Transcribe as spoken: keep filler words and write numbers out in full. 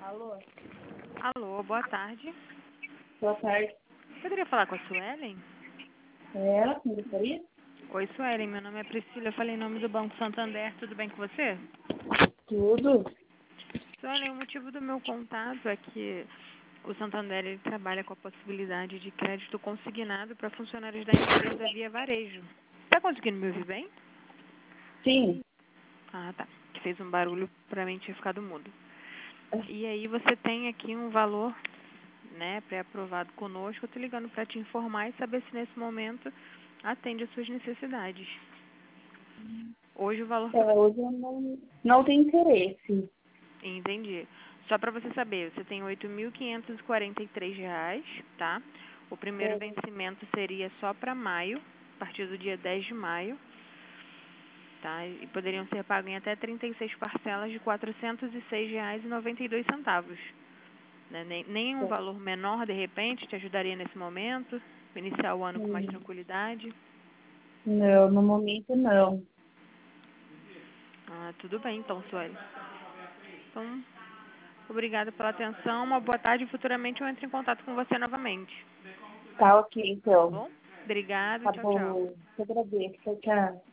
Alô, Alô, boa tarde. boa tarde. Poderia falar com a Suelen? É ela que me gostaria? Oi, Suelen, meu nome é Priscila, eu falei em nome do Banco Santander, tudo bem com você? Tudo. Suelen, o motivo do meu contato é que o Santander ele trabalha com a possibilidade de crédito consignado para funcionários da empresa via varejo. Tá conseguindo me ouvir bem? Sim. Ah, tá. Que fez um barulho para mim tinha ficado mudo. E aí você tem aqui um valor, né, pré-aprovado conosco. Eu tô ligando para te informar e saber se nesse momento atende às suas necessidades. Hoje o valor É, que... hoje eu não, não tenho interesse. Entendi. Só para você saber, você tem oito mil quinhentos e quarenta e três reais, tá? O primeiro É, vencimento seria só para maio, a partir do dia dez de maio, tá? E poderiam ser pagos em até trinta e seis parcelas de quatrocentos e seis reais e noventa e dois centavos. Né? Nem, nem um é, valor menor, de repente, te ajudaria nesse momento, iniciar o ano com mais hum, tranquilidade. não, no momento não. Ah, tudo bem então, Sueli. Então, obrigada pela atenção, uma boa tarde e futuramente eu entro em contato com você novamente. Tá ok, Tá então. bom? Obrigada, Tá tchau, tchau. bom. Eu agradeço. Tchau, tchau.